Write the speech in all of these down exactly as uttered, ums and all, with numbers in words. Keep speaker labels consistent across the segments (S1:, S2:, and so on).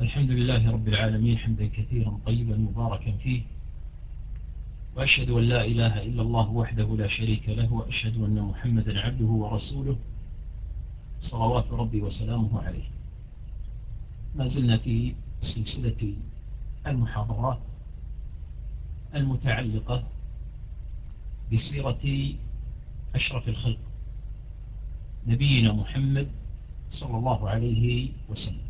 S1: الحمد لله رب العالمين حمدا كثيرا طيبا مباركا فيه، وأشهد أن لا إله إلا الله وحده لا شريك له، وأشهد أن محمدا عبده ورسوله صلوات ربي وسلامه عليه. ما زلنا في سلسلة المحاضرات المتعلقة بسيرة أشرف الخلق نبينا محمد صلى الله عليه وسلم،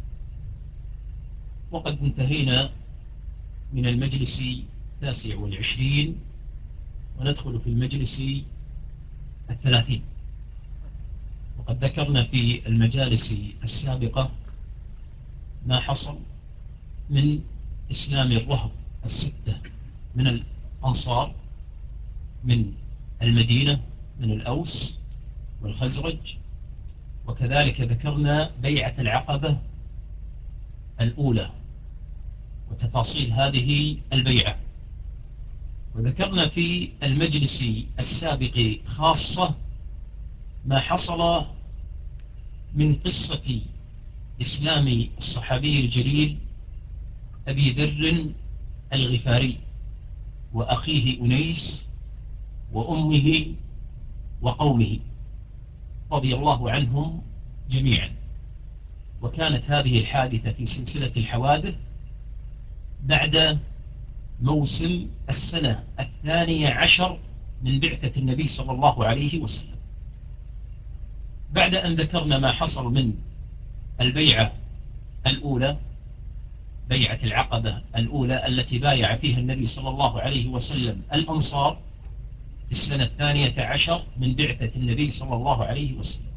S1: وقد انتهينا من المجلس التاسع والعشرين وندخل في المجلس الثلاثين. وقد ذكرنا في المجالس السابقة ما حصل من إسلام الرهط الستة من الأنصار من المدينة من الأوس والخزرج، وكذلك ذكرنا بيعة العقبة الأولى وتفاصيل هذه البيعة. وذكرنا في المجلس السابق خاصة ما حصل من قصة إسلام الصحابي الجليل أبي ذر الغفاري وأخيه أنيس وأمه وقومه رضي الله عنهم جميعا. وكانت هذه الحادثة في سلسلة الحوادث بعد موسم السنة الثانية عشر من بعثة النبي صلى الله عليه وسلم. بعد أن ذكرنا ما حصل من البيعة الأولى، بيعة العقبة الأولى التي بايع فيها النبي صلى الله عليه وسلم الأنصار في السنة الثانية عشر من بعثة النبي صلى الله عليه وسلم،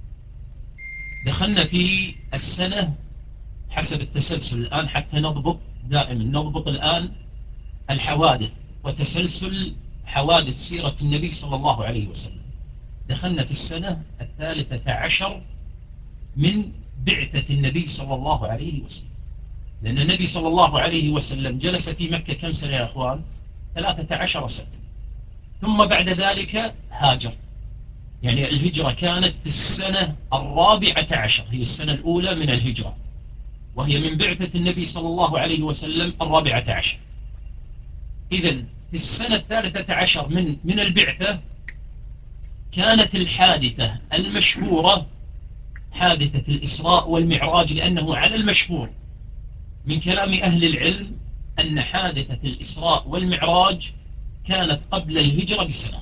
S1: دخلنا في السنة حسب التسلسل الآن حتى نضبط دائما نضبط الآن الحوادث وتسلسل حوادث سيرة النبي صلى الله عليه وسلم. دخلنا في السنة الثالثة عشر من بعثة النبي صلى الله عليه وسلم، لأن النبي صلى الله عليه وسلم جلس في مكة كم سنة يا أخوان؟ ثلاثة عشر سنة، ثم بعد ذلك هاجر. يعني الهجرة كانت في السنة الرابعة عشر، هي السنة الأولى من الهجرة، وهي من بعثة النبي صلى الله عليه وسلم الرابعة عشر. إذن في السنة الثالثة عشر من من البعثة كانت الحادثة المشهورة حادثة الإسراء والمعراج، لأنه على المشهور من كلام أهل العلم أن حادثة الإسراء والمعراج كانت قبل الهجرة بسنة،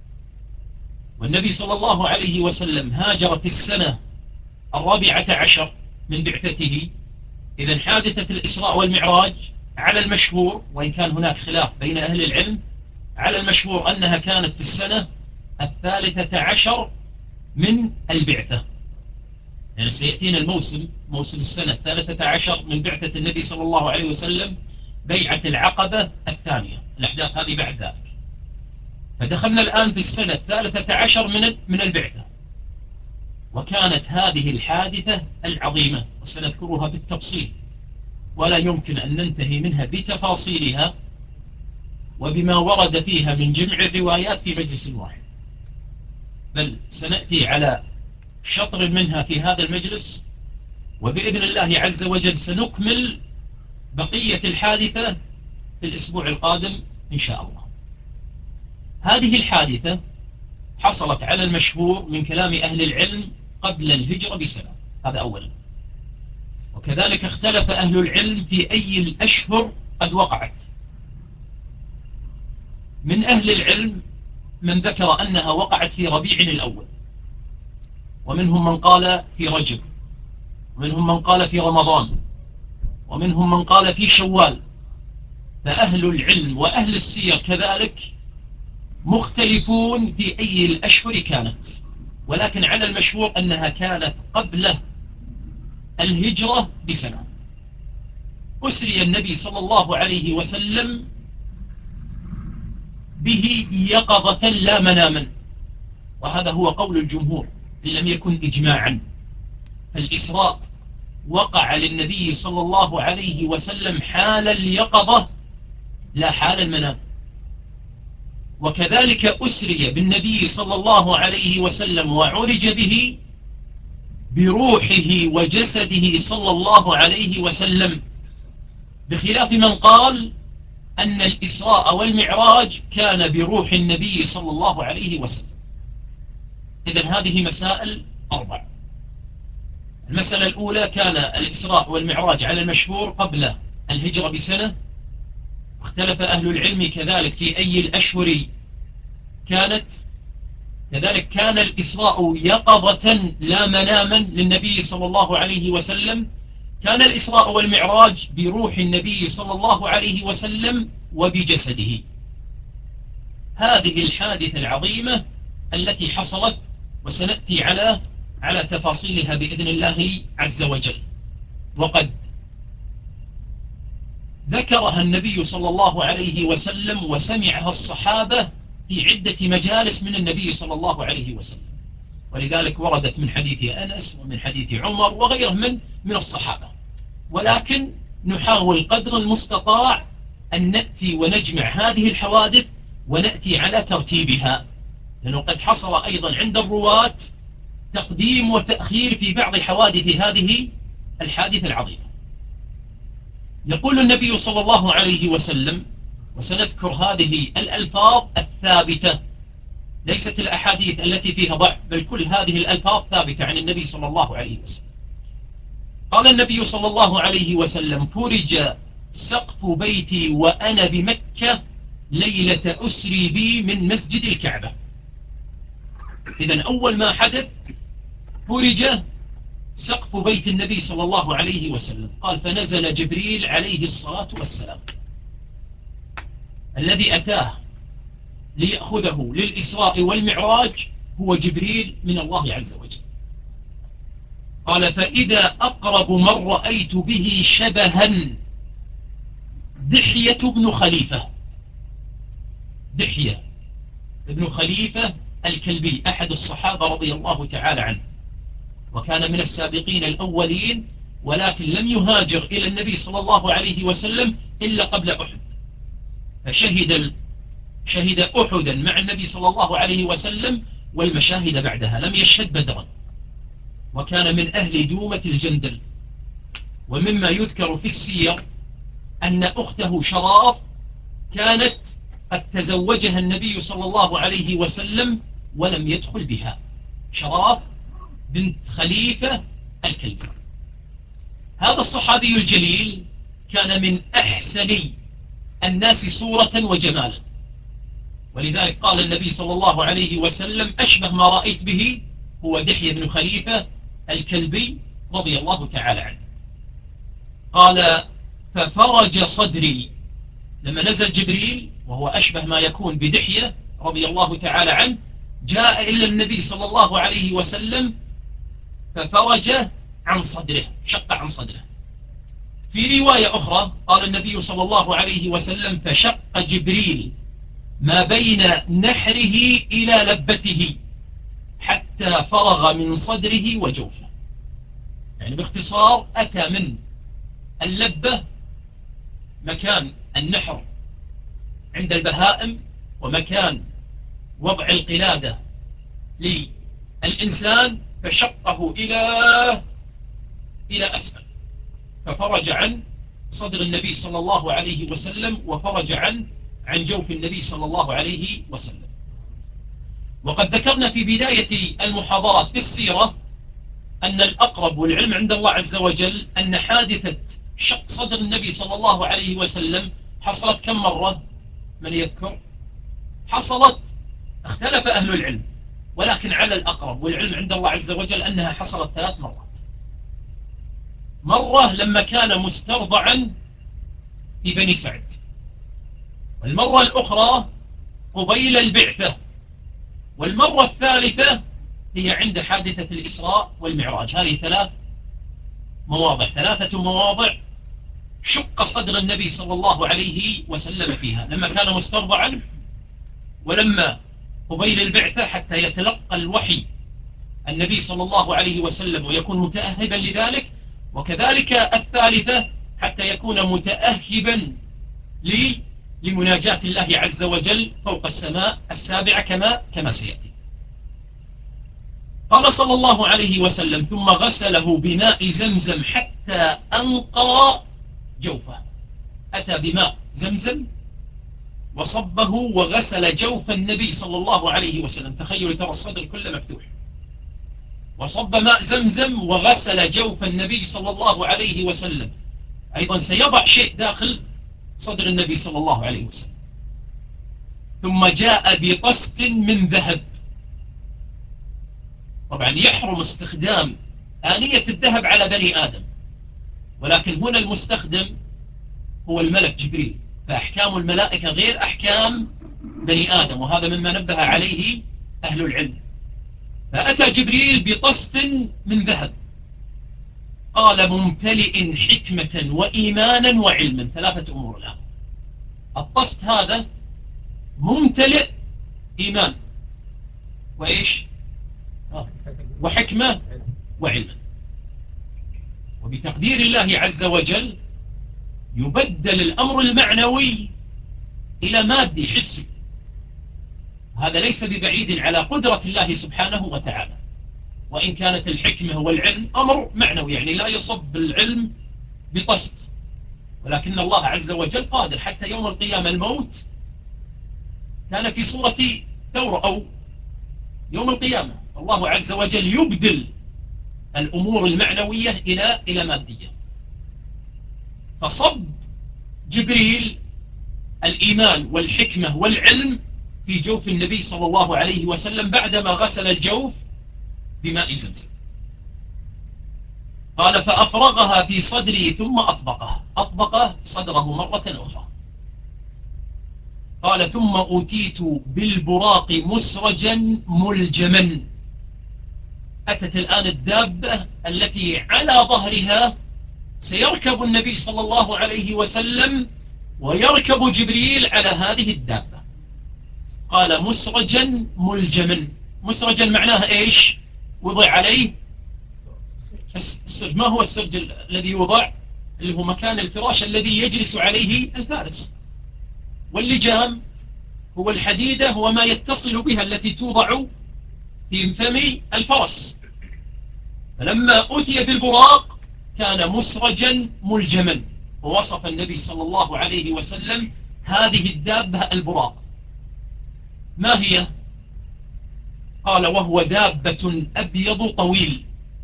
S1: والنبي صلى الله عليه وسلم هاجر في السنة الرابعة عشر من بعثته. إذن حادثة الإسراء والمعراج على المشهور، وإن كان هناك خلاف بين أهل العلم، على المشهور أنها كانت في السنة الثالثة عشر من البعثة. يعني سيأتينا الموسم موسم السنة الثالثة عشر من بعثة النبي صلى الله عليه وسلم، بيعة العقبة الثانية، الأحداث هذه بعد ذلك. فدخلنا الآن في السنة الثالثة عشر من من البعثة، وكانت هذه الحادثة العظيمة وسنذكرها بالتفصيل، ولا يمكن أن ننتهي منها بتفاصيلها وبما ورد فيها من جمع الروايات في مجلس واحد، بل سنأتي على شطر منها في هذا المجلس، وبإذن الله عز وجل سنكمل بقية الحادثة في الأسبوع القادم إن شاء الله. هذه الحادثة حصلت على المشهور من كلام أهل العلم قبل الهجرة بسنة، هذا أولا. وكذلك اختلف أهل العلم في أي الأشهر قد وقعت. من أهل العلم من ذكر أنها وقعت في ربيع الأول، ومنهم من قال في رجب، ومنهم من قال في رمضان، ومنهم من قال في شوال. فأهل العلم وأهل السير كذلك مختلفون في أي الأشهر كانت، ولكن على المشهور أنها كانت قبل الهجرة بسنة. أسري النبي صلى الله عليه وسلم به يقظة لا مناما، وهذا هو قول الجمهور إن لم يكن إجماعا. فالإسراء وقع للنبي صلى الله عليه وسلم حال اليقظة لا حال المنام. وكذلك أسري بالنبي صلى الله عليه وسلم وعرج به بروحه وجسده صلى الله عليه وسلم، بخلاف من قال أن الإسراء والمعراج كان بروح النبي صلى الله عليه وسلم. إذن هذه مسائل أربع. المسألة الأولى: كان الإسراء والمعراج على المشهور قبل الهجرة بسنة، اختلف أهل العلم كذلك في أي الأشهر كانت. كذلك كان الإسراء يقظة لا مناما للنبي صلى الله عليه وسلم. كان الإسراء والمعراج بروح النبي صلى الله عليه وسلم وبجسده. هذه الحادثة العظيمة التي حصلت، وسنأتي على على تفاصيلها بإذن الله عز وجل. وقد ذكرها النبي صلى الله عليه وسلم وسمعها الصحابة في عدة مجالس من النبي صلى الله عليه وسلم، ولذلك وردت من حديث أنس ومن حديث عمر وغيره من من الصحابة. ولكن نحاول قدر المستطاع أن نأتي ونجمع هذه الحوادث ونأتي على ترتيبها، لأنه قد حصل أيضا عند الرواة تقديم وتأخير في بعض حوادث هذه الحادثة العظيمة. يقول النبي صلى الله عليه وسلم، وسنذكر هذه الألفاظ الثابتة، ليست الأحاديث التي فيها ضعف، بل كل هذه الألفاظ ثابتة عن النبي صلى الله عليه وسلم. قال النبي صلى الله عليه وسلم: فرج سقف بيتي وأنا بمكة ليلة أسري بي من مسجد الكعبة. إذن أول ما حدث فرج سقف بيت النبي صلى الله عليه وسلم. قال: فنزل جبريل عليه الصلاة والسلام، الذي أتاه ليأخذه للإسراء والمعراج هو جبريل من الله عز وجل. قال: فإذا أقرب من رأيت به شبها دحية بن خليفة. دحية بن خليفة الكلبي أحد الصحابة رضي الله تعالى عنه، وكان من السابقين الأولين، ولكن لم يهاجر إلى النبي صلى الله عليه وسلم إلا قبل أحد، فشهد شهد أحدا مع النبي صلى الله عليه وسلم، والمشاهد بعدها لم يشهد بدرا. وكان من أهل دومة الجندل. ومما يذكر في السير أن أخته شراف كانت قد تزوجها النبي صلى الله عليه وسلم ولم يدخل بها، شراف بنت خليفة الكلبي. هذا الصحابي الجليل كان من أحسن الناس صورة وجمالا، ولذلك قال النبي صلى الله عليه وسلم: أشبه ما رأيت به هو دحية بن خليفة الكلبي رضي الله تعالى عنه. قال: ففرج صدري. لما نزل جبريل وهو أشبه ما يكون بدحية رضي الله تعالى عنه، جاء إلى النبي صلى الله عليه وسلم ففرج عن صدره، شق عن صدره. في رواية أخرى قال النبي صلى الله عليه وسلم: فشق جبريل ما بين نحره إلى لبته حتى فرغ من صدره وجوفه. يعني باختصار أتى من اللبة مكان النحر عند البهائم ومكان وضع القلادة للإنسان، فشقه إلى إلى أسفل، ففرج عن صدر النبي صلى الله عليه وسلم وفرج عن عن جوف النبي صلى الله عليه وسلم. وقد ذكرنا في بداية المحاضرات في السيرة أن الأقرب والعلم عند الله عز وجل أن حادثة شق صدر النبي صلى الله عليه وسلم حصلت كم مرة؟ من يذكر؟ حصلت، اختلف أهل العلم، ولكن على الأقرب والعلم عند الله عز وجل أنها حصلت ثلاث مرات. مرة لما كان مسترضعا في بني سعد، والمرة الأخرى قبيل البعثة، والمرة الثالثة هي عند حادثة الإسراء والمعراج. هذه ثلاث مواضع، ثلاثة مواضع شق صدر النبي صلى الله عليه وسلم فيها: لما كان مسترضعا، ولما قبيل البعثة حتى يتلقى الوحي النبي صلى الله عليه وسلم ويكون متأهبا لذلك، وكذلك الثالثة حتى يكون متأهبا لمناجاة الله عز وجل فوق السماء السابعة كما كما سيأتي. قال صلى الله عليه وسلم ثم غسله بماء زمزم حتى أنقى جوفه. أتى بماء زمزم وصبه وغسل جوف النبي صلى الله عليه وسلم. تخيلوا ترى الصدر كله مفتوح، وصب ماء زمزم وغسل جوف النبي صلى الله عليه وسلم. أيضا سيضع شيء داخل صدر النبي صلى الله عليه وسلم. ثم جاء بطست من ذهب. طبعا يحرم استخدام آنية الذهب على بني آدم، ولكن هنا المستخدم هو الملك جبريل، فأحكام الملائكة غير أحكام بني آدم، وهذا مما نبه عليه أهل العلم. فأتى جبريل بطست من ذهب، قال ممتلئ حكمة وإيمانا وعلما. ثلاثة أمور الآن. الطست هذا ممتلئ إيمان وإيش وحكمة وعلما. وبتقدير الله عز وجل يبدل الأمر المعنوي إلى مادي حسي. هذا ليس ببعيد على قدرة الله سبحانه وتعالى، وإن كانت الحكمة والعلم أمر معنوي، يعني لا يصب العلم بطست، ولكن الله عز وجل قادر. حتى يوم القيامة الموت كان في صورة ثورة، أو يوم القيامة الله عز وجل يبدل الأمور المعنوية إلى إلى مادية. فصب جبريل الإيمان والحكمة والعلم في جوف النبي صلى الله عليه وسلم بعدما غسل الجوف بماء زمزم. قال فأفرغها في صدري ثم أطبقه. أطبق صدره مرة أخرى. قال ثم أتيت بالبراق مسرجا ملجما. أتت الآن الدابة التي على ظهرها سيركب النبي صلى الله عليه وسلم ويركب جبريل على هذه الدابة. قال مسرجا ملجما. مسرجا معناه إيش؟ وضع عليه السرج. ما هو السرج الذي يوضع؟ اللي هو مكان الفراش الذي يجلس عليه الفارس. واللجام هو الحديدة وما يتصل بها التي توضع في فم الفرس. فلما أتي بالبراق كان مسرجا ملجما. ووصف النبي صلى الله عليه وسلم هذه الدابة البراق. ما هي؟ قال وهو دابة أبيض طويل.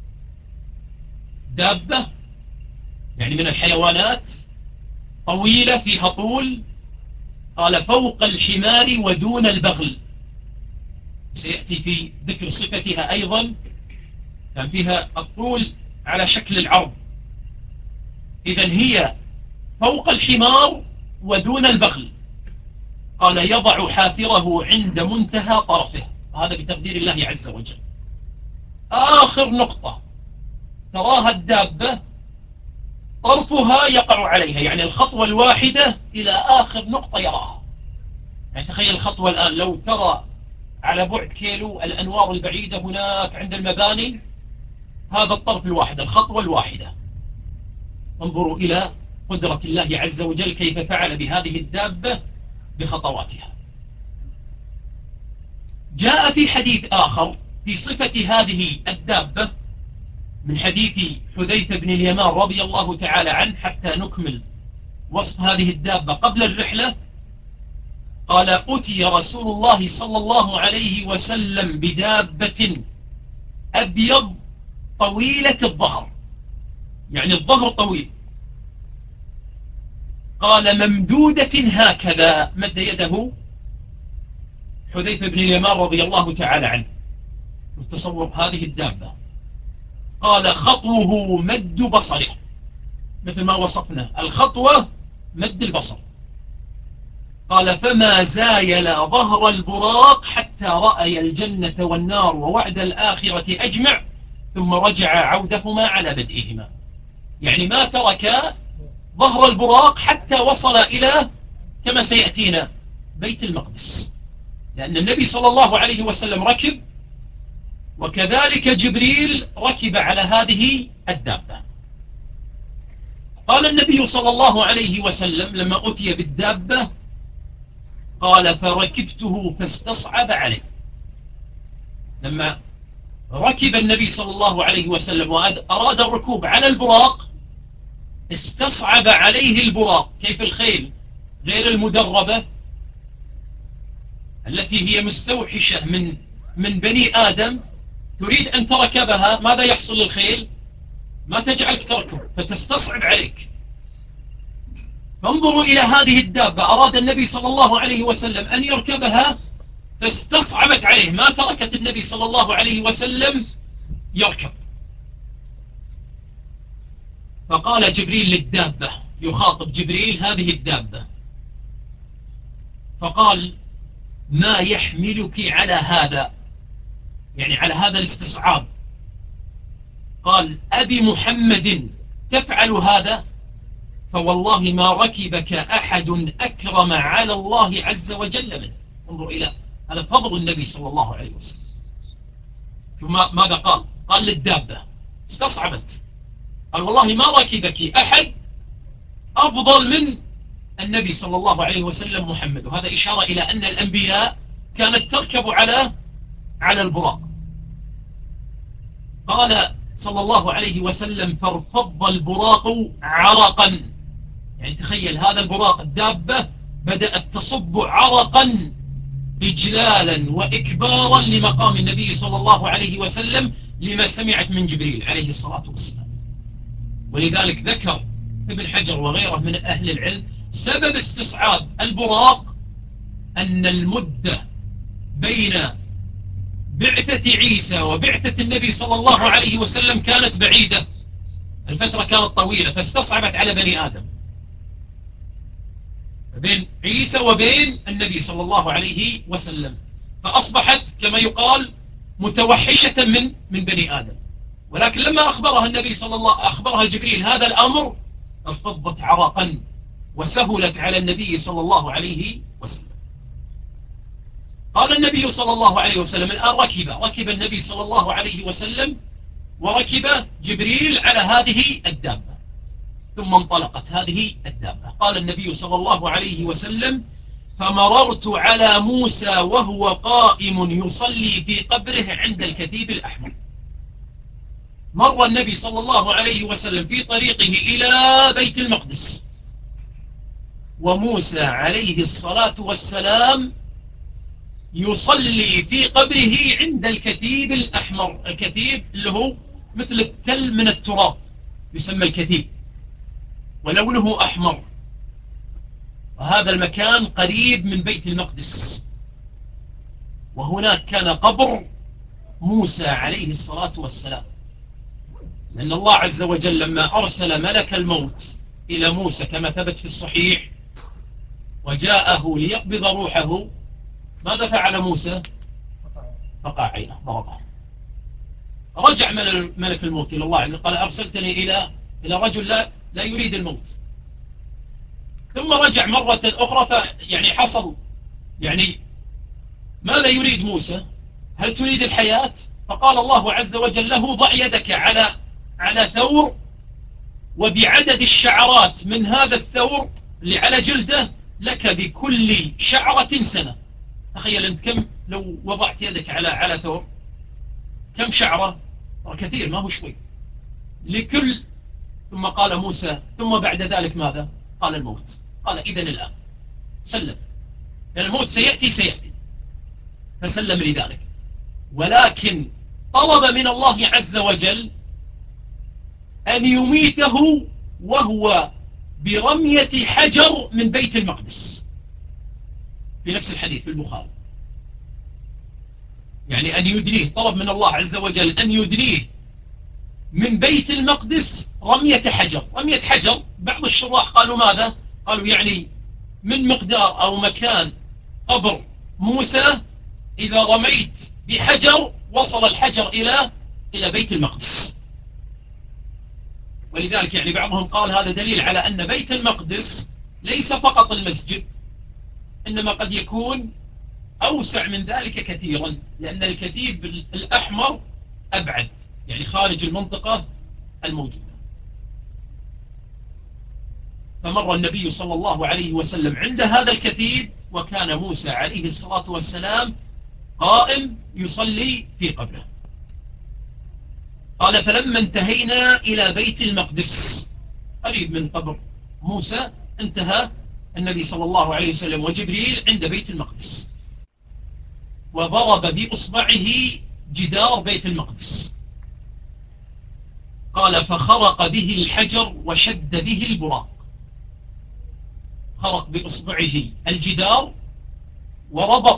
S1: دابة يعني من الحيوانات طويلة فيها طول. قال فوق الحمار ودون البغل. سيأتي في ذكر صفتها أيضا. كان فيها الطول على شكل العرض. إذن هي فوق الحمار ودون البغل. قال يضع حافره عند منتهى طرفه. هذا بتقدير الله عز وجل. آخر نقطة تراها الدابة طرفها يقع عليها، يعني الخطوة الواحدة إلى آخر نقطة يراها. يعني تخيل الخطوة الآن لو ترى على بعد كيلو الأنوار البعيدة هناك عند المباني، هذا الطرف الواحد، الخطوة الواحدة. انظروا إلى قدرة الله عز وجل كيف فعل بهذه الدابة بخطواتها. جاء في حديث آخر في صفة هذه الدابة من حديث حذيفة بن اليمان رضي الله تعالى عنه، حتى نكمل وصف هذه الدابة قبل الرحلة. قال أتي رسول الله صلى الله عليه وسلم بدابة أبيض طويلة الظهر، يعني الظهر طويل. قال ممدودة هكذا. مد يده حذيفة بن اليمان رضي الله تعالى عنه. تصور هذه الدابة. قال خطوه مد بصره، مثل ما وصفنا الخطوة مد البصر. قال فما زايل ظهر البراق حتى رأي الجنة والنار ووعد الآخرة أجمع، ثم رجع عودهما على بدئهما. يعني ما ترك ظهر البراق حتى وصل إلى كما سيأتينا بيت المقدس، لأن النبي صلى الله عليه وسلم ركب، وكذلك جبريل ركب على هذه الدابة. قال النبي صلى الله عليه وسلم لما أتي بالدابة قال فركبته فاستصعب عليه. لما ركب النبي صلى الله عليه وسلم وأراد الركوب على البراق، استصعب عليه البراق. كيف الخيل غير المدربة التي هي مستوحشة من من بني آدم تريد أن تركبها، ماذا يحصل للخيل؟ ما تجعلك تركب، فتستصعب عليك. فانظروا إلى هذه الدابة، أراد النبي صلى الله عليه وسلم أن يركبها فاستصعبت عليه، ما تركت النبي صلى الله عليه وسلم يركب. فقال جبريل للدابة، يخاطب جبريل هذه الدابة، فقال: ما يحملك على هذا، يعني على هذا الاستصعاب؟ قال: أبي محمد تفعل هذا؟ فوالله ما ركبك أحد أكرم على الله عز وجل منه. انظر إلى هذا فضل النبي صلى الله عليه وسلم. ثم ماذا قال؟ قال للدابة، استصعبت، قال: والله ما ركبك أحد أفضل من النبي صلى الله عليه وسلم محمد. وهذا إشارة إلى أن الأنبياء كانت تركب على على البراق. قال صلى الله عليه وسلم: فارتض البراق عرقا. يعني تخيل هذا البراق، الدابة بدأت تصب عرقا إجلالا وإكبارا لمقام النبي صلى الله عليه وسلم لما سمعت من جبريل عليه الصلاة والسلام. ولذلك ذكر ابن حجر وغيره من أهل العلم سبب استصعاب البراق أن المدة بين بعثة عيسى وبعثة النبي صلى الله عليه وسلم كانت بعيدة، الفترة كانت طويلة، فاستصعبت على بني آدم بين عيسى وبين النبي صلى الله عليه وسلم، فأصبحت كما يقال متوحشة من من بني آدم. ولكن لما أخبرها النبي صلى الله أخبرها جبريل هذا الأمر، ارتضت عرقا وسهلت على النبي صلى الله عليه وسلم. قال النبي صلى الله عليه وسلم: الآن ركب ركب النبي صلى الله عليه وسلم وركب جبريل على هذه الدابة، ثم انطلقت هذه الدابة. قال النبي صلى الله عليه وسلم: فمررت على موسى وهو قائم يصلي في قبره عند الكثيب الأحمر. مر النبي صلى الله عليه وسلم في طريقه إلى بيت المقدس، وموسى عليه الصلاة والسلام يصلي في قبره عند الكثيب الأحمر. الكثيب اللي هو مثل التل من التراب يسمى الكثيب، ولونه أحمر، وهذا المكان قريب من بيت المقدس، وهناك كان قبر موسى عليه الصلاة والسلام. لأن الله عز وجل لما أرسل ملك الموت إلى موسى كما ثبت في الصحيح وجاءه ليقبض روحه، ماذا فعل موسى؟ فقع عينه، ضربه. رجع ملك الموت إلى الله عز وجل قال: أرسلتني إلى إلى رجل لا لا يريد الموت. ثم رجع مرة أخرى، فيعني حصل يعني ماذا يريد موسى؟ هل تريد الحياة؟ فقال الله عز وجل له: ضع يدك على على ثور، وبعدد الشعرات من هذا الثور اللي على جلده لك بكل شعرة سنة. تخيل أنت كم لو وضعت يدك على على ثور، كم شعرة؟ كثير، ما هو شوي لكل. ثم قال موسى: ثم بعد ذلك ماذا؟ قال: الموت. قال: إذن الآن سلم، لأن الموت سيأتي سيأتي، فسلم لذلك. ولكن طلب من الله عز وجل أن يميته وهو برمية حجر من بيت المقدس، في نفس الحديث في البخاري. يعني أن يدنيه، طلب من الله عز وجل أن يدنيه من بيت المقدس رمية حجر. رمية حجر بعض الشراح قالوا ماذا؟ قالوا يعني من مقدار أو مكان قبر موسى، إذا رميت بحجر وصل الحجر إلى إلى بيت المقدس. ولذلك يعني بعضهم قال هذا دليل على أن بيت المقدس ليس فقط المسجد، إنما قد يكون أوسع من ذلك كثيرا، لأن الكثيب الأحمر أبعد، يعني خارج المنطقة الموجودة. فمر النبي صلى الله عليه وسلم عند هذا الكثيب، وكان موسى عليه الصلاة والسلام قائم يصلي في قبره. قال فلما انتهينا إلى بيت المقدس قريب من قبر موسى انتهى النبي صلى الله عليه وسلم وجبريل عند بيت المقدس، وضرب بإصبعه جدار بيت المقدس. قال فخرق به الحجر وشد به البراق. خرق بإصبعه الجدار وربط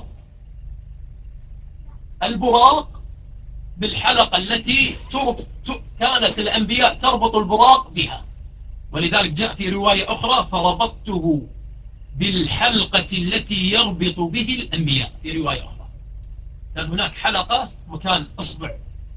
S1: البراق بالحلقة التي كانت الأنبياء تربط البراق بها، ولذلك جاء في رواية أخرى فربطته بالحلقة التي يربط به الأنبياء. في رواية أخرى كان هناك حلقة مكان أصبع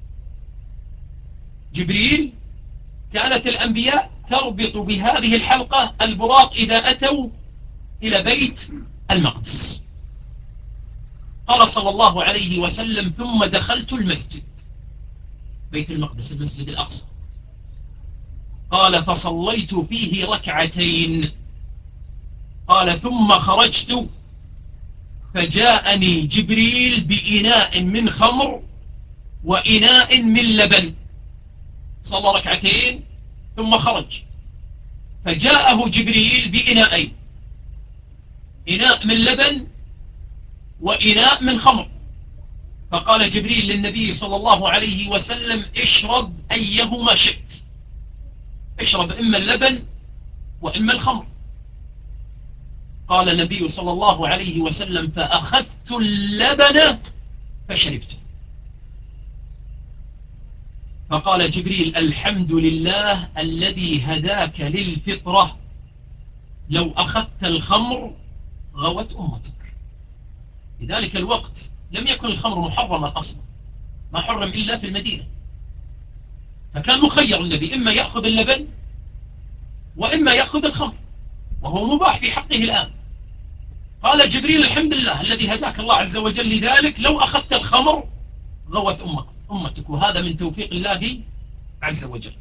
S1: جبريل، كانت الأنبياء تربط بهذه الحلقة البراق إذا أتوا إلى بيت المقدس. قال صلى الله عليه وسلم ثم دخلت المسجد، بيت المقدس المسجد الأقصى. قال فصليت فيه ركعتين. قال ثم خرجت فجاءني جبريل بإناء من خمر وإناء من لبن. صلى ركعتين ثم خرج فجاءه جبريل بإناءين، إناء من لبن وإناء من خمر. فقال جبريل للنبي صلى الله عليه وسلم اشرب أيهما شئت، اشرب إما اللبن وإما الخمر. قال النبي صلى الله عليه وسلم فأخذت اللبن فشربته. فقال جبريل الحمد لله الذي هداك للفطرة، لو أخذت الخمر غوت أمتك. في ذلك الوقت لم يكن الخمر محرما أصلا، ما حرم إلا في المدينة، فكان مخير النبي إما يأخذ اللبن وإما يأخذ الخمر، وهو مباح في حقه الآن. قال جبريل الحمد لله الذي هداك الله عز وجل لذلك، لو أخذت الخمر غوت أمك أمتك، وهذا من توفيق الله عز وجل.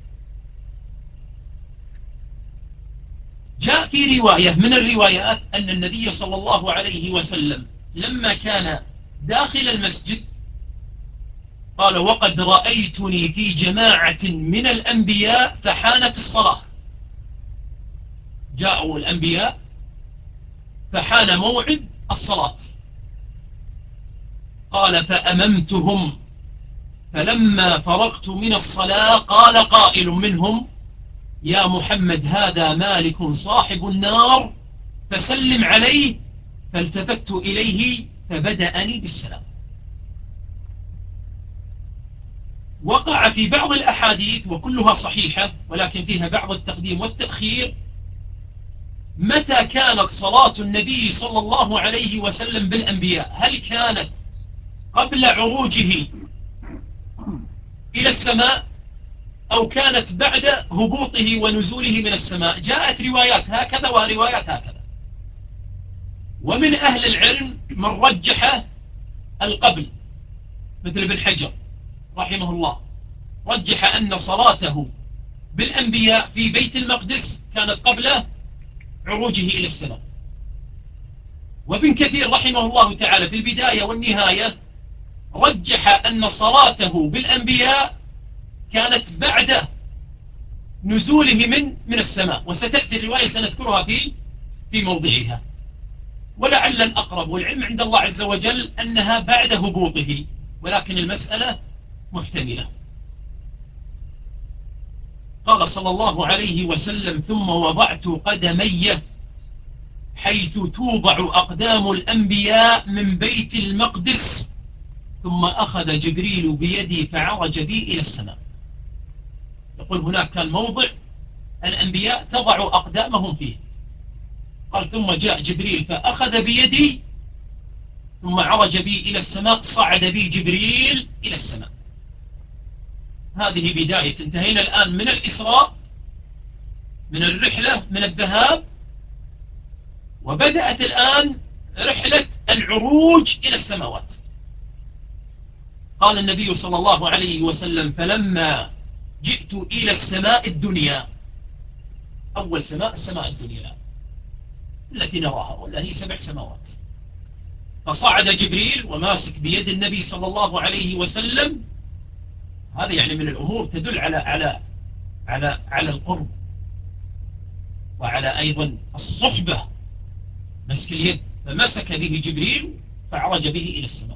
S1: جاء في رواية من الروايات أن النبي صلى الله عليه وسلم لما كان داخل المسجد قال وقد رأيتني في جماعة من الأنبياء فحانت الصلاة. جاءوا الأنبياء فحان موعد الصلاة. قال فأممتهم، فلما فرغت من الصلاة قال قائل منهم يا محمد هذا مالك صاحب النار فسلم عليه، فالتفت إليه فبدأني بالسلام. وقع في بعض الأحاديث وكلها صحيحة ولكن فيها بعض التقديم والتأخير متى كانت صلاة النبي صلى الله عليه وسلم بالأنبياء، هل كانت قبل عروجه إلى السماء أو كانت بعد هبوطه ونزوله من السماء؟ جاءت روايات هكذا وروايات هكذا، ومن أهل العلم من رجح القبل مثل ابن حجر رحمه الله، رجح أن صلاته بالأنبياء في بيت المقدس كانت قبل عروجه إلى السماء. وابن كثير رحمه الله تعالى في البداية والنهاية رجح أن صلاته بالأنبياء كانت بعد نزوله من من السماء، وستأتي الرواية سنذكرها في في موضعها. ولعل الأقرب والعلم عند الله عز وجل أنها بعد هبوطه، ولكن المسألة محتملة. قال صلى الله عليه وسلم ثم وضعت قدمي حيث توضع أقدام الأنبياء من بيت المقدس، ثم أخذ جبريل بيدي فعرج بي إلى السماء. يقول هناك كان موضع الأنبياء تضع أقدامهم فيه. قال ثم جاء جبريل فأخذ بيدي ثم عرج بي إلى السماء، صعد بي جبريل إلى السماء. هذه بداية، انتهينا الآن من الإسراء، من الرحلة من الذهاب، وبدأت الآن رحلة العروج إلى السماوات. قال النبي صلى الله عليه وسلم فلما جئت إلى السماء الدنيا، أول سماء السماء الدنيا التي نراها ولا هي سبع سماوات، فصعد جبريل وماسك بيد النبي صلى الله عليه وسلم هذا يعني من الأمور تدل على على على على القرب، وعلى أيضا الصحبة، مسك اليد. فمسك به جبريل فعرج به إلى السماء.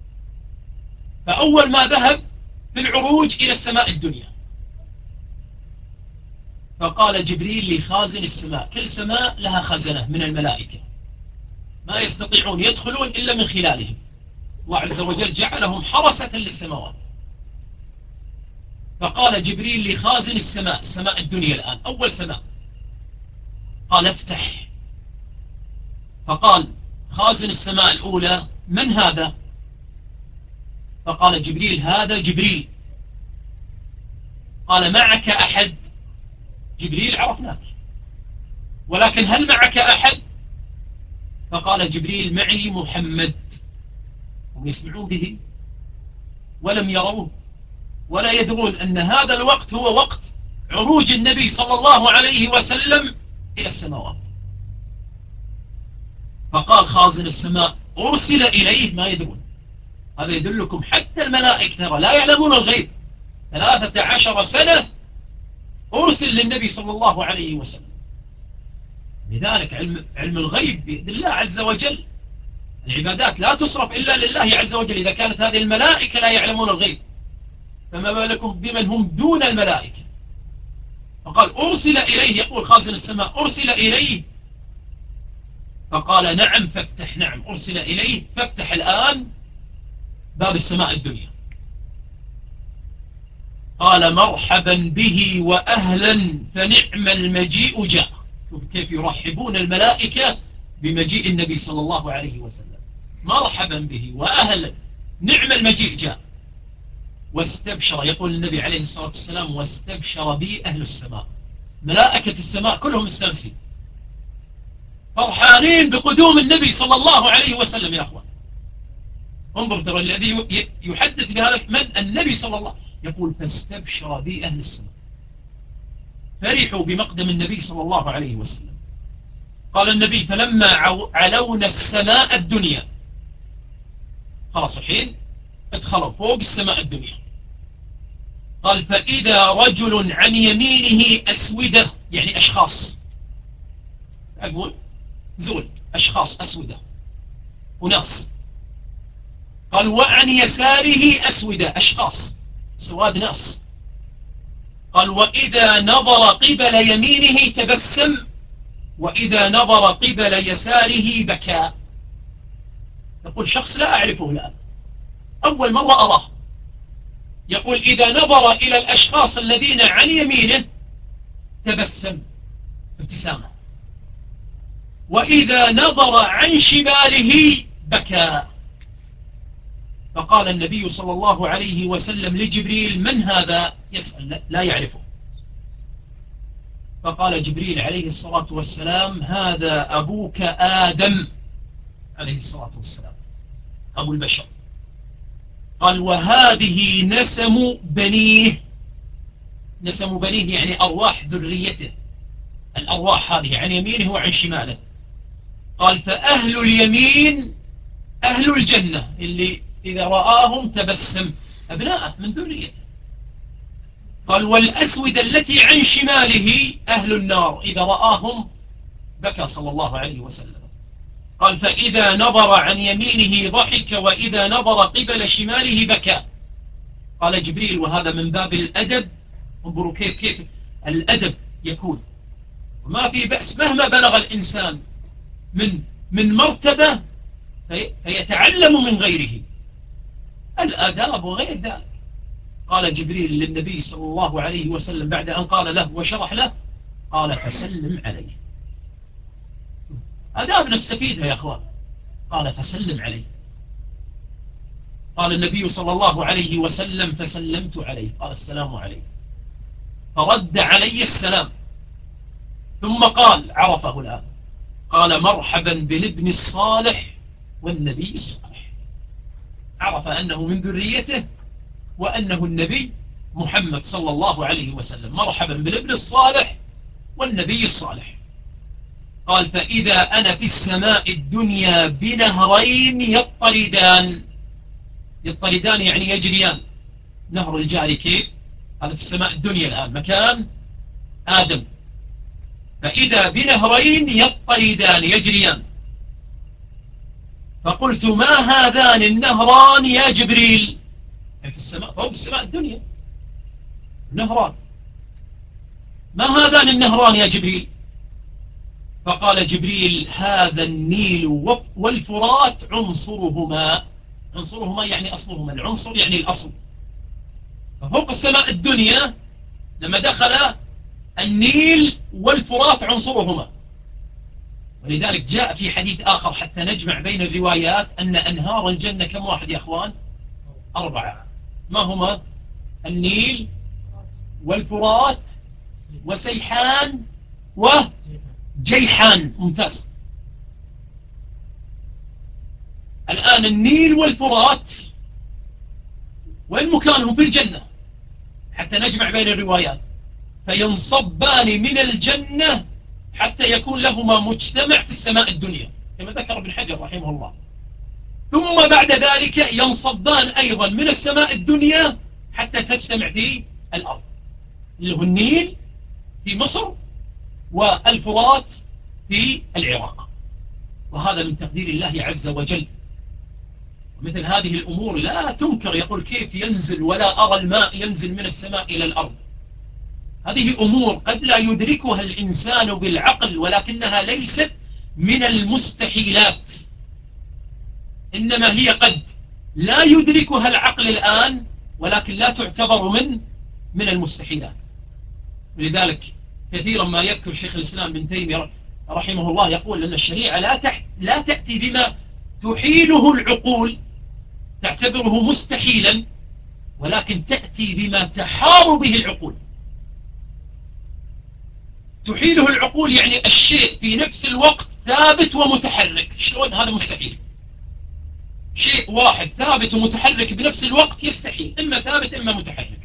S1: فأول ما ذهب في العروج إلى السماء الدنيا، فقال جبريل لخازن السماء، كل سماء لها خزنة من الملائكة ما يستطيعون يدخلون إلا من خلالهم، الله عز وجل جعلهم حرسة للسماوات. فقال جبريل لخازن السماء، السماء الدنيا الآن أول سماء، قال افتح. فقال خازن السماء الأولى من هذا؟ فقال جبريل هذا جبريل. قال معك أحد؟ جبريل عرفناك، ولكن هل معك أحد؟ فقال جبريل معي محمد. هم يسمعون به ولم يروه ولا يدرون أن هذا الوقت هو وقت عروج النبي صلى الله عليه وسلم إلى السماوات. فقال خازن السماء أرسل إليه، ما يدرون. هذا يدلكم حتى الملائكة ترى لا يعلمون الغيب. ثلاثة عشر سنة أرسل للنبي صلى الله عليه وسلم. لذلك علم, علم الغيب بيد الله عز وجل. العبادات لا تصرف إلا لله عز وجل. إذا كانت هذه الملائكة لا يعلمون الغيب، فما بالكم بمن هم دون الملائكة. فقال أرسل إليه، يقول خازن السماء أرسل إليه. فقال نعم فافتح. نعم أرسل إليه، فافتح الآن باب السماء الدنيا. قال مرحبا به وأهلا فنعم المجيء جاء. شوف كيف يرحبون الملائكة بمجيء النبي صلى الله عليه وسلم. مرحبا به وأهلا، نعم المجيء جاء. واستبشر، يقول النبي عليه الصلاة والسلام واستبشر بي أهل السماء. ملائكة السماء كلهم مستمسين فرحانين بقدوم النبي صلى الله عليه وسلم. يا أخوان انظر، ترى الذي يحدث بهذا من؟ النبي صلى الله عليه وسلم. يقول فاستبشر بي أهل السماء، فرحوا بمقدم النبي صلى الله عليه وسلم. قال النبي فلما علونا السماء الدنيا، خلاص الحين ادخلوا فوق السماء الدنيا. قال فإذا رجل عن يمينه أسودة، يعني أشخاص، أقول زول أشخاص أسودة وناس. قال وعن يساره أسودة، أشخاص سواد ناس. قال وإذا نظر قبل يمينه تبسم، وإذا نظر قبل يساره بكى. يقول شخص لا أعرفه الآن، أول مرة أراه. يقول إذا نظر إلى الأشخاص الذين عن يمينه تبسم ابتسامة، وإذا نظر عن شماله بكى. فقال النبي صلى الله عليه وسلم لجبريل من هذا؟ يسأل لا يعرفه. فقال جبريل عليه الصلاة والسلام هذا أبوك آدم عليه الصلاة والسلام، أبو البشر. قال وهذه نسم بنيه. نسم بنيه يعني أرواح ذريته، الأرواح هذه عن يمينه وعن شماله. قال فأهل اليمين أهل الجنة، اللي إذا رآهم تبسم، أبناءه من ذريته. قال والأسود التي عن شماله أهل النار، إذا رآهم بكى صلى الله عليه وسلم. قال فإذا نظر عن يمينه ضحك، وإذا نظر قبل شماله بكى. قال جبريل وهذا من باب الأدب. انظروا كيف كيف الأدب يكون، وما في بأس مهما بلغ الإنسان من من مرتبة في فيتعلم من غيره الآداب وغير ذلك. قال جبريل للنبي صلى الله عليه وسلم بعد أن قال له وشرح له، قال فسلم عليه. آداب نستفيدها يا أخوان. قال فسلم عليه. قال النبي صلى الله عليه وسلم فسلمت عليه، قال السلام عليكم، فرد علي السلام. ثم قال عرفه الآن، قال مرحبا بالابن الصالح والنبي الصالح. عرف أنه من ذريته وأنه النبي محمد صلى الله عليه وسلم. مرحبا بالابن الصالح والنبي الصالح. قال فإذا أنا في السماء الدنيا بنهرين يطردان. يطردان يعني يجريان، نهر الجاري كيف؟ هذا في السماء الدنيا الآن مكان آدم. فإذا بنهرين يضطردان يجريان، فقلت ما هذان النهران يا جبريل؟ في السماء فوق السماء الدنيا نهران، ما هذان النهران يا جبريل؟ فقال جبريل هذا النيل والفرات عنصرهما. عنصرهما يعني أصلهما، العنصر يعني الأصل. ففوق السماء الدنيا لما دخل النيل والفرات عنصرهما. ولذلك جاء في حديث آخر حتى نجمع بين الروايات أن أنهار الجنة كم واحد يا أخوان؟ أربعة. ما هما؟ النيل والفرات وسيحان وجيحان. ممتاز. الآن النيل والفرات وين مكانهم في الجنة حتى نجمع بين الروايات؟ فينصبان من الجنة حتى يكون لهما مجتمع في السماء الدنيا كما ذكر ابن حجر رحمه الله. ثم بعد ذلك ينصبان أيضا من السماء الدنيا حتى تجتمع في الأرض، اللي هو النيل في مصر والفرات في العراق. وهذا من تقدير الله عز وجل. مثل هذه الأمور لا تنكر. يقول كيف ينزل ولا أرى الماء ينزل من السماء إلى الأرض؟ هذه أمور قد لا يدركها الإنسان بالعقل، ولكنها ليست من المستحيلات، إنما هي قد لا يدركها العقل الآن ولكن لا تعتبر من من المستحيلات. ولذلك كثيرا ما يذكر شيخ الإسلام بن تيمية رحمه الله يقول أن الشريعة لا, تحت لا تأتي بما تحيله العقول تعتبره مستحيلا، ولكن تأتي بما تحار به العقول. تحيله العقول يعني الشيء في نفس الوقت ثابت ومتحرك. شلون هذا؟ مستحيل. شيء واحد ثابت ومتحرك بنفس الوقت يستحيل، إما ثابت إما متحرك.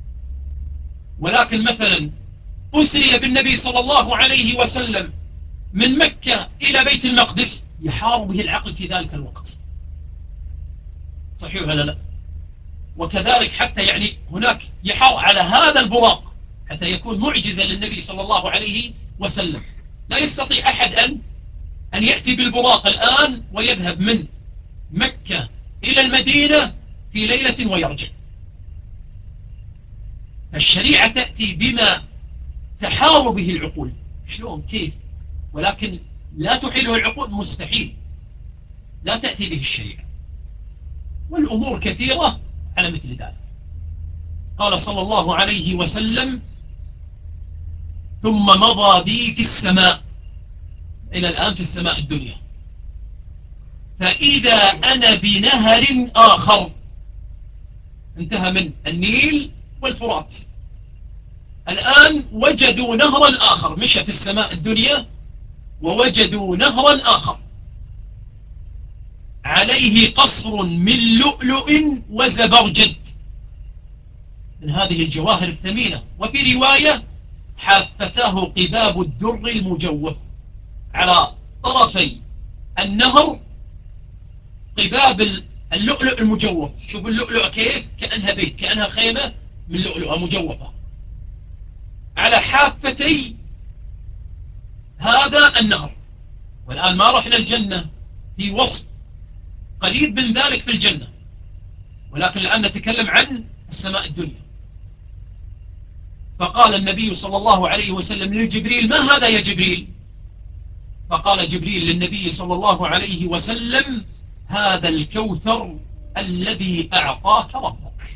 S1: ولكن مثلا أسري بالنبي صلى الله عليه وسلم من مكة إلى بيت المقدس يحار به العقل في ذلك الوقت. صحيح ولا لا؟ وكذلك حتى يعني هناك يحار على هذا البراق حتى يكون معجزة للنبي صلى الله عليه وسلم. لا يستطيع أحد أن أن يأتي بالبراق الآن ويذهب من مكة إلى المدينة في ليلة ويرجع. فالشريعة تأتي بما تحار به العقول. شلون؟ كيف؟ ولكن لا تحيله العقول، مستحيل، لا تأتي به الشريعة. والأمور كثيرة على مثل ذلك. قال صلى الله عليه وسلم ثم مضى بي في السماء، إلى الآن في السماء الدنيا، فإذا أنا بنهر آخر. انتهى من النيل والفرات، الآن وجدوا نهرا آخر. مشى في السماء الدنيا ووجدوا نهرا آخر عليه قصر من لؤلؤ وزبرجد، من هذه الجواهر الثمينة. وفي رواية حافتاه قباب الدر المجوف. على طرفي النهر قباب اللؤلؤ المجوف. شوف اللؤلؤ كيف، كأنها بيت، كأنها خيمة من لؤلؤة مجوفة على حافتي هذا النهر. والآن ما رحنا الجنة، في وصف قريب من ذلك في الجنة، ولكن الآن نتكلم عن السماء الدنيا. فقال النبي صلى الله عليه وسلم لجبريل ما هذا يا جبريل؟ فقال جبريل للنبي صلى الله عليه وسلم هذا الكوثر الذي أعطاك ربك.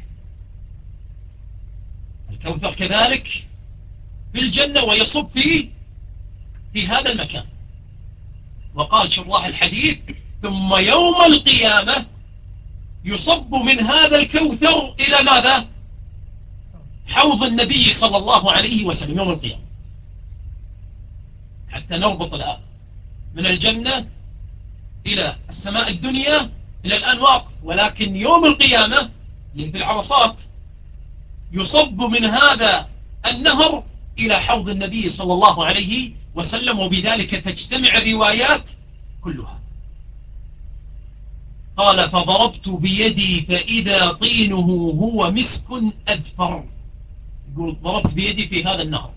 S1: الكوثر كذلك في الجنة ويصب في في هذا المكان. وقال شراح الحديث ثم يوم القيامة يصب من هذا الكوثر إلى ماذا؟ حوض النبي صلى الله عليه وسلم يوم القيامة. حتى نربط الآن من الجنة إلى السماء الدنيا إلى الآن واقف، ولكن يوم القيامة اللي في العرصات يصب من هذا النهر إلى حوض النبي صلى الله عليه وسلم. وبذلك تجتمع الروايات كلها. قال فضربت بيدي فإذا طينه هو مسك أذفر. يقول ضربت بيدي في هذا النهر،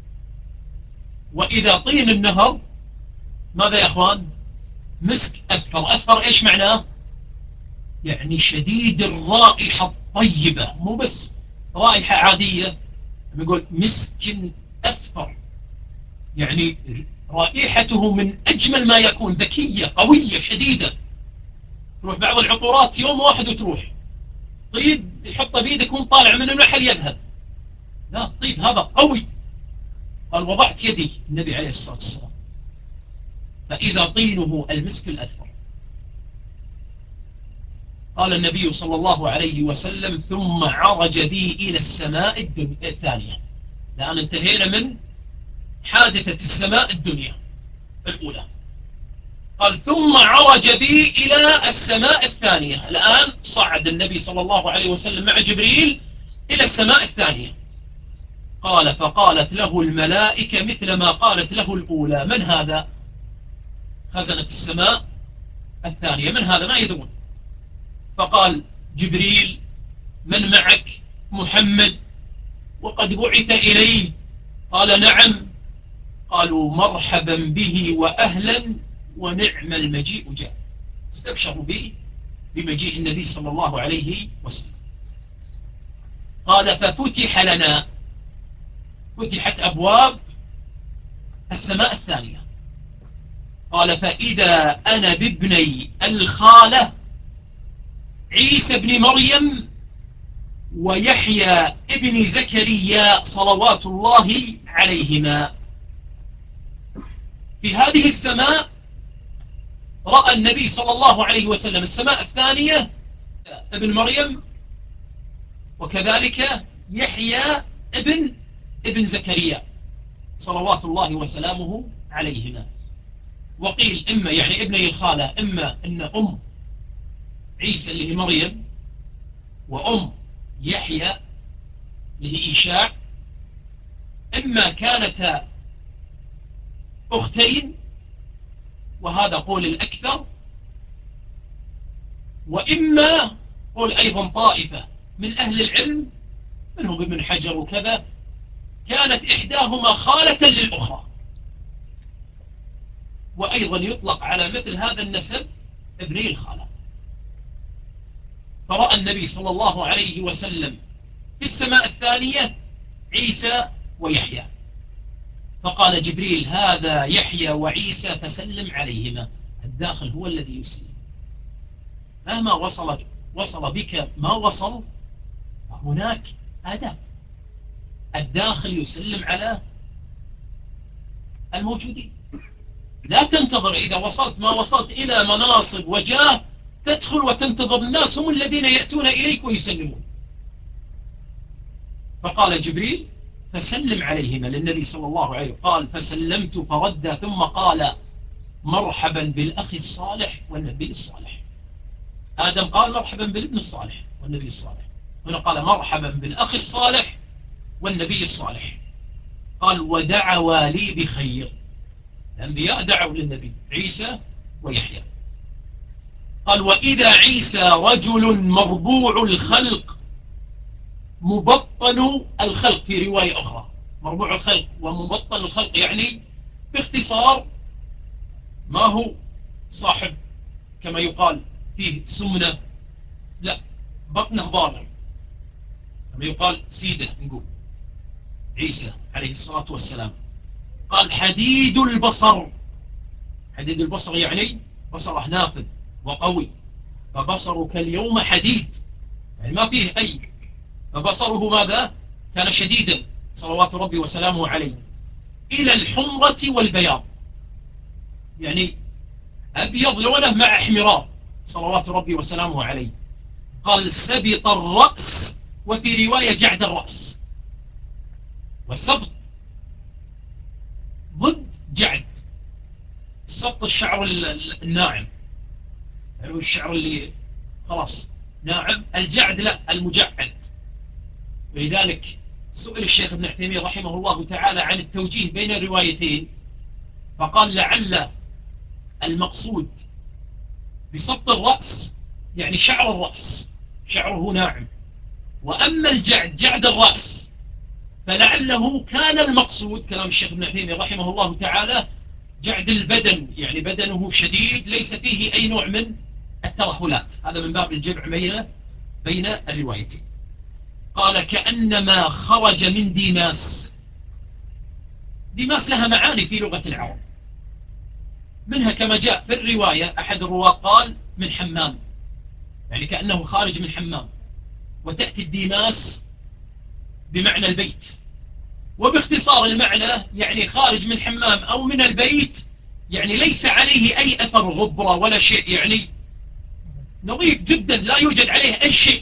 S1: وإذا طين النهر ماذا يا أخوان؟ مسك أذفر. أذفر إيش معناه؟ يعني شديد الرائحة الطيبة، مو بس رائحة عادية. يقول مسك أذفر، يعني رائحته من أجمل ما يكون، ذكية قوية شديدة. تروح بعض العطورات يوم واحد وتروح، طيب يحطه بيدك وانت طالع من المحل يذهب. لا، الطيب هذا قوي. قال وضعت يدي النبي عليه الصلاة والسلام فإذا طينه المسك الأذفر. قال النبي صلى الله عليه وسلم ثم عرج بي إلى السماء الثانية. الآن انتهينا من حادثة السماء الدنيا الأولى. قال ثم عرج بي إلى السماء الثانية. الآن صعد النبي صلى الله عليه وسلم مع جبريل إلى السماء الثانية. قال فقالت له الملائكة مثل ما قالت له الأولى. من هذا؟ خزنة السماء الثانية، من هذا؟ ما يدرون. فقال جبريل من معك؟ محمد وقد بعث إليه. قال نعم. قالوا مرحبا به وأهلا ونعم المجيء جاء. استبشروا به بمجيء النبي صلى الله عليه وسلم. قال ففتح لنا، فتحت أبواب السماء الثانية. قال فإذا أنا بابني الخالة عيسى بن مريم ويحيى ابن زكريا صلوات الله عليهما. في هذه السماء رأى النبي صلى الله عليه وسلم السماء الثانية ابن مريم، وكذلك يحيى ابن ابن زكريا صلوات الله وسلامه عليهما. وقيل إما يعني ابني الخالة، إما أن أم عيسى اللي هي مريم وأم يحيى اللي هي إيشاع إما كانتا أختين، وهذا قول الأكثر، وإما قول أيضا طائفة من أهل العلم منهم ابن حجر وكذا كانت إحداهما خالة للأخرى. وأيضا يطلق على مثل هذا النسب ابني الخالة. فرأى النبي صلى الله عليه وسلم في السماء الثانية عيسى ويحيى، فقال جبريل هذا يحيى وعيسى فسلم عليهما. الداخل هو الذي يسلم. مهما وصل وصل بك ما وصل، هناك آداب. الداخل يسلم على الموجودين. لا تنتظر إذا وصلت ما وصلت إلى مناصب وجاه تدخل وتنتظر الناس هم الذين يأتون إليك ويسلمون. فقال جبريل فسلم عليهما للنبي صلى الله عليه وسلم. قال فسلمت فرد ثم قال مرحبا بالأخ الصالح والنبي الصالح. آدم قال مرحبا بالابن الصالح والنبي الصالح، هنا قال مرحبا بالأخ الصالح والنبي الصالح. قال ودعوا لي بخير. الأنبياء دعوا للنبي عيسى ويحيى. قال وإذا عيسى رجل مربوع الخلق مبطن الخلق. في رواية أخرى مربوع الخلق ومبطن الخلق، يعني باختصار ما هو صاحب كما يقال فيه سمنة، لا بطنه ضامر كما يقال سيدة. نقول عيسى عليه الصلاة والسلام قال حديد البصر. حديد البصر يعني بصره نافذ وقوي، فبصرك اليوم حديد، يعني ما فيه أي. فبصره ماذا؟ كان شديدا صلوات ربي وسلامه عليه إلى الحمرة والبياض، يعني أبيض لونه مع احمرار صلوات ربي وسلامه عليه. قال سبط الرأس، وفي رواية جعد الرأس. وسبط ضد جعد. سبط الشعر الناعم، يعني الشعر اللي خلاص ناعم. الجعد لا، المجعد. ولذلك سئل الشيخ ابن عثيمين رحمه الله تعالى عن التوجيه بين الروايتين، فقال لعل المقصود بسبط الرأس يعني شعر الرأس، شعره ناعم. وأما الجعد، جعد الرأس، فلعله كان المقصود كلام الشيخ ابن عثيمين رحمه الله تعالى جعد البدن، يعني بدنه شديد ليس فيه أي نوع من الترهلات. هذا من باب الجمع بين بين الروايتين. قال كأنما خرج من ديماس. ديماس لها معاني في لغة العرب، منها كما جاء في الرواية أحد الرواة قال من حمام، يعني كأنه خارج من حمام. وتأتي الديماس بمعنى البيت، وباختصار المعنى يعني خارج من حمام أو من البيت، يعني ليس عليه أي أثر غبرة ولا شيء، يعني نظيف جدا لا يوجد عليه أي شيء.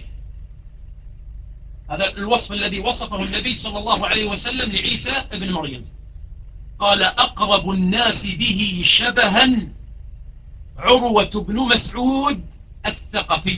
S1: هذا الوصف الذي وصفه النبي صلى الله عليه وسلم لعيسى ابن مريم. قال أقرب الناس به شبها عروة بن مسعود الثقفي.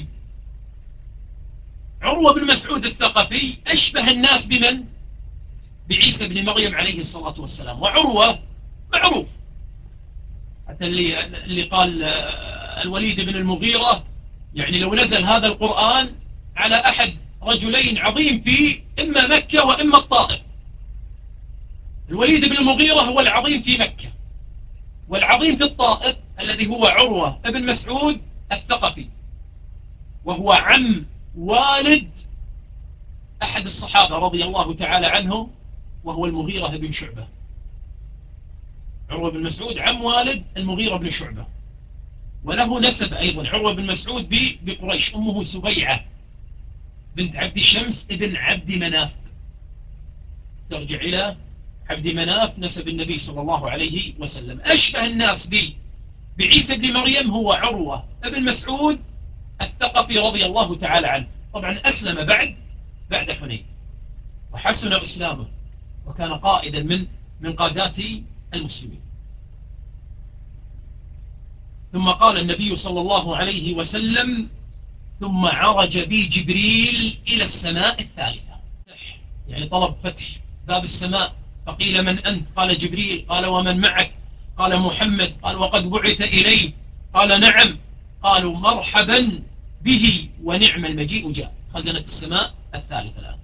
S1: عروة بن مسعود الثقفي أشبه الناس بمن؟ بعيسى بن مريم عليه الصلاة والسلام. وعروة معروف، حتى اللي, اللي قال الوليد بن المغيرة يعني لو نزل هذا القرآن على أحد رجلين عظيم في إما مكة وإما الطائف، الوليد بن المغيرة هو العظيم في مكة، والعظيم في الطائف الذي هو عروة بن مسعود الثقفي، وهو عم والد أحد الصحابة رضي الله تعالى عنهم، وهو المغيرة بن شعبة. عروة بن مسعود عم والد المغيرة بن شعبة، وله نسب أيضا عروة بن مسعود بقريش. أمه سبيعة بنت عبد شمس ابن عبد مناف، ترجع إلى عبد مناف نسب النبي صلى الله عليه وسلم. أشبه الناس بي بعيسى بن مريم هو عروة ابن مسعود الثقفي رضي الله تعالى عنه. طبعا أسلم بعد بعد حنين وحسن إسلامه، وكان قائدا من من قادات المسلمين. ثم قال النبي صلى الله عليه وسلم ثم عرج بي جبريل إلى السماء الثالثة، يعني طلب فتح باب السماء. فقيل من أنت؟ قال جبريل. قال ومن معك؟ قال محمد. قال وقد بعث إليه؟ قال نعم. قالوا مرحبا به ونعم المجيء جاء. خزنة السماء الثالثة الآن.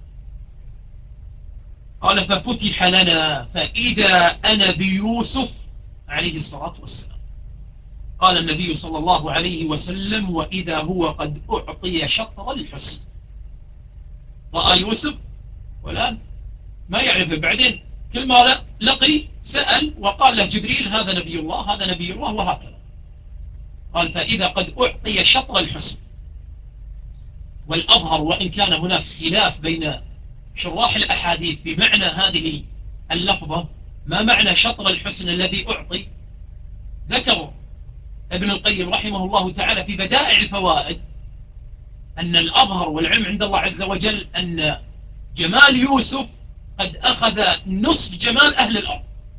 S1: قال ففتح لنا فإذا أنا بيوسف عليه الصلاة والسلام. قال النبي صلى الله عليه وسلم وإذا هو قد أعطي شطر الحسن. رأى يوسف والآن ما يعرفه، بعدين كل ما لقي سأل وقال له جبريل هذا نبي الله هذا نبي الله وهكذا. قال فإذا قد أعطي شطر الحسن. والأظهر وإن كان هناك خلاف بين شراح الأحاديث بمعنى هذه اللفظة، ما معنى شطر الحسن الذي أعطي؟ ذكر ابن القيم رحمه الله تعالى في بدائع الفوائد أن الأظهر والعلم عند الله عز وجل أن جمال يوسف قد أخذ نصف جمال أهل الأرض،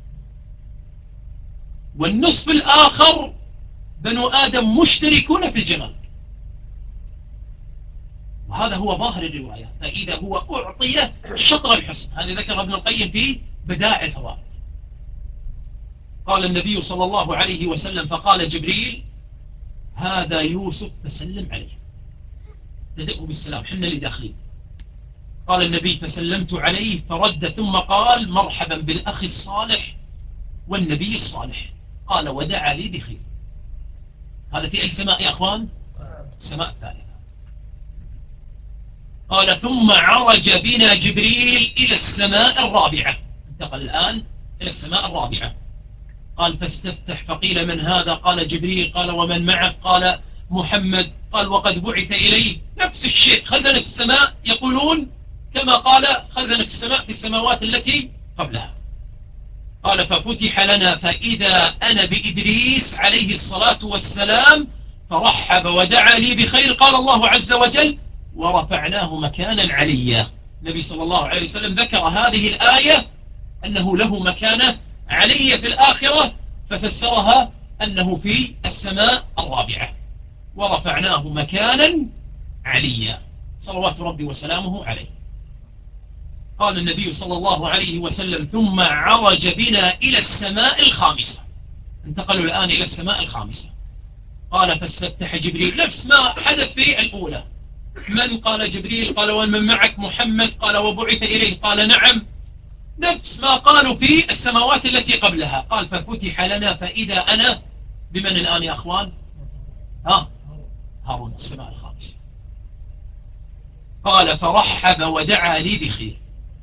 S1: والنصف الآخر بنو آدم مشتركون في الجمال. وهذا هو ظاهر الرواية. فإذا هو أعطي شطر الحسن، هذا ذكر ابن القيم في بدائع الفوائد. قال النبي صلى الله عليه وسلم فقال جبريل هذا يوسف فسلم عليه. تدعو بالسلام، حنا اللي داخلين. قال النبي فسلمت عليه فرد ثم قال مرحبا بالأخ الصالح والنبي الصالح. قال ودعا لي بخير. هذا في أي سماء يا أخوان؟ السماء الثالثة. قال ثم عرج بنا جبريل إلى السماء الرابعة. انتقل الآن إلى السماء الرابعة. قال فاستفتح فقيل من هذا؟ قال جبريل. قال ومن معك؟ قال محمد. قال وقد بعث إليه. نفس الشيء، خزنة السماء يقولون كما قال خزنة السماء في السماوات التي قبلها. قال ففتح لنا فإذا أنا بإدريس عليه الصلاة والسلام فرحب ودعا لي بخير. قال الله عز وجل ورفعناه مكانا عليا. النبي صلى الله عليه وسلم ذكر هذه الآية أنه له مكانة عليا في الآخرة، ففسرها أنه في السماء الرابعة. ورفعناه مكانا عليا صلوات ربي وسلامه عليه. قال النبي صلى الله عليه وسلم ثم عرج بنا إلى السماء الخامسة. انتقلوا الآن إلى السماء الخامسة. قال فاستفتح جبريل، نفس ما حدث في الأولى. من؟ قال جبريل. قال ومن معك؟ محمد. قال وبعث إليه؟ قال نعم. نفس ما قالوا في السماوات التي قبلها. قال ففتح لنا فإذا أنا بمن الآن يا أخوان؟ ها، هارون، السماء الخامسة. قال فرحب ودعا لي بخير.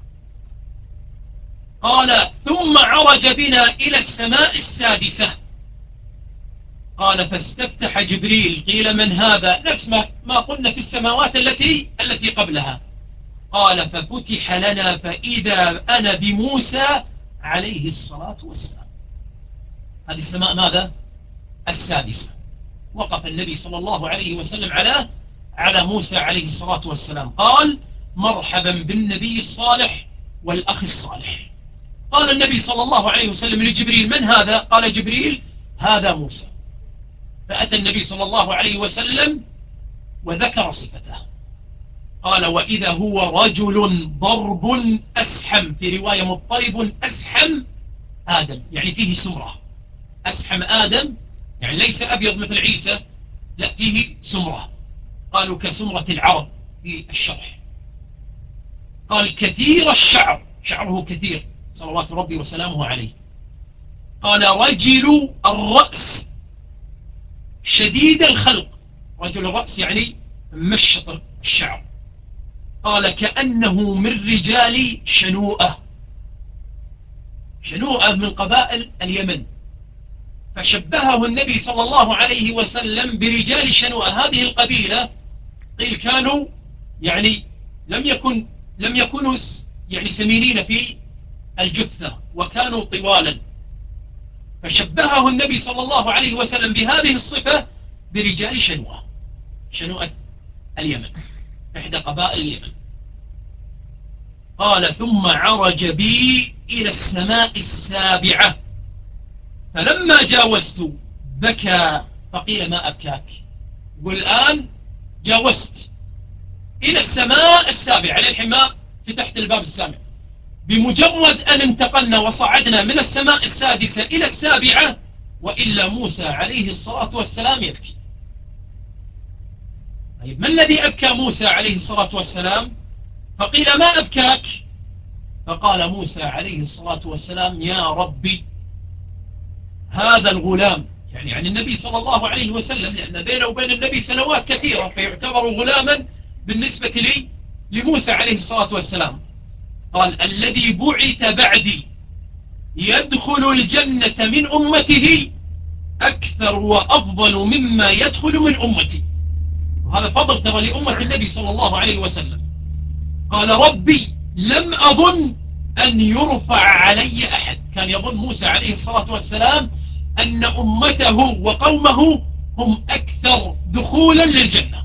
S1: قال ثم عرج بنا إلى السماء السادسة. قال فاستفتح جبريل. قيل من هذا؟ نفس ما قلنا في السماوات التي التي قبلها. قال ففتح لنا فإذا أنا بموسى عليه الصلاة والسلام. هذه السماء ماذا؟ السادسة. وقف النبي صلى الله عليه وسلم على على موسى عليه الصلاة والسلام. قال مرحبا بالنبي الصالح والأخ الصالح. قال النبي صلى الله عليه وسلم لجبريل من هذا؟ قال جبريل هذا موسى. فأتى النبي صلى الله عليه وسلم وذكر صفته. قال وإذا هو رجل ضرب أسحم، في رواية مضطرب أسحم آدم، يعني فيه سمرة. أسحم آدم يعني ليس أبيض مثل عيسى، لا فيه سمرة، قالوا كسمرة العرب في الشرح. قال كثير الشعر، شعره كثير صلوات ربي وسلامه عليه. قال رجل الرأس شديد الخلق، رجل الرأس يعني مشط الشعر. قال كأنه من رجال شنوءة، شنوءة من قبائل اليمن، فشبهه النبي صلى الله عليه وسلم برجال شنوءة. هذه القبيلة قيل كانوا يعني لم يكن لم يكونوا يعني سمينين في الجثة، وكانوا طوالا، فشبهه النبي صلى الله عليه وسلم بهذه الصفة برجال شنوءة، شنوءة اليمن، إحدى قبائل اليمن. قال ثم عرج بي إلى السماء السابعة، فلما جاوزت بكى. فقيل ما أبكاك؟ يقول الآن جاوزت إلى السماء السابعة، الحين ما فتحت الباب السابع، بمجرد أن انتقلنا وصعدنا من السماء السادسة إلى السابعة وإلا موسى عليه الصلاة والسلام يبكي. طيب ما الذي أبكى موسى عليه الصلاة والسلام؟ فقيل ما أبكاك؟ فقال موسى عليه الصلاة والسلام يا ربي هذا الغلام، يعني عن النبي صلى الله عليه وسلم، لأن بينه وبين النبي سنوات كثيرة، فيعتبر غلاما بالنسبة لي لموسى عليه الصلاة والسلام. قال الذي بعث بعدي يدخل الجنة من أمته أكثر وأفضل مما يدخل من أمتي، وهذا فضل ترى لأمة النبي صلى الله عليه وسلم. قال ربي لم أظن أن يرفع علي أحد. كان يظن موسى عليه الصلاة والسلام أن أمته وقومه هم أكثر دخولا للجنة،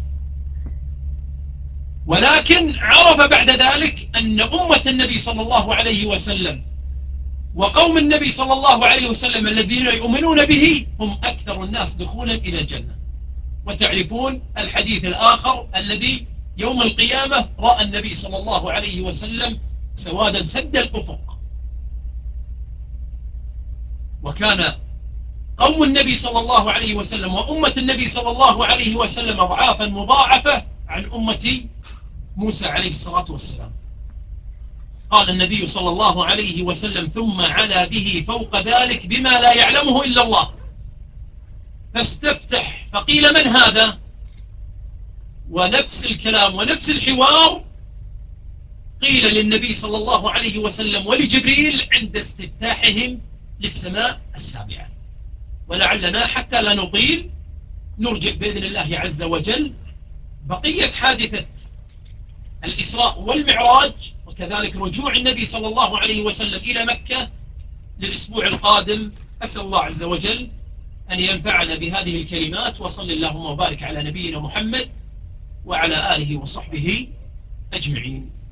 S1: ولكن عرف بعد ذلك أن أمة النبي صلى الله عليه وسلم وقوم النبي صلى الله عليه وسلم الذين يؤمنون به هم أكثر الناس دخولا إلى الجنة. وتعرفون الحديث الآخر الذي يوم القيامة رأى النبي صلى الله عليه وسلم سوادا سد الأفق، وكان قوم النبي صلى الله عليه وسلم وأمة النبي صلى الله عليه وسلم أضعافا مضاعفة عن أمة موسى عليه الصلاة والسلام. قال النبي صلى الله عليه وسلم ثم علا به فوق ذلك بما لا يعلمه إلا الله، فاستفتح. فقيل من هذا؟ ونفس الكلام ونفس الحوار قيل للنبي صلى الله عليه وسلم ولجبريل عند استفتاحهم للسماء السابعة. ولعلنا حتى لا نطيل نرجع بإذن الله عز وجل بقية حادثة الإسراء والمعراج، وكذلك رجوع النبي صلى الله عليه وسلم إلى مكة للأسبوع القادم. أسأل الله عز وجل أن ينفعنا بهذه الكلمات، وصل اللهم وبارك على نبينا محمد وعلى آله وصحبه أجمعين.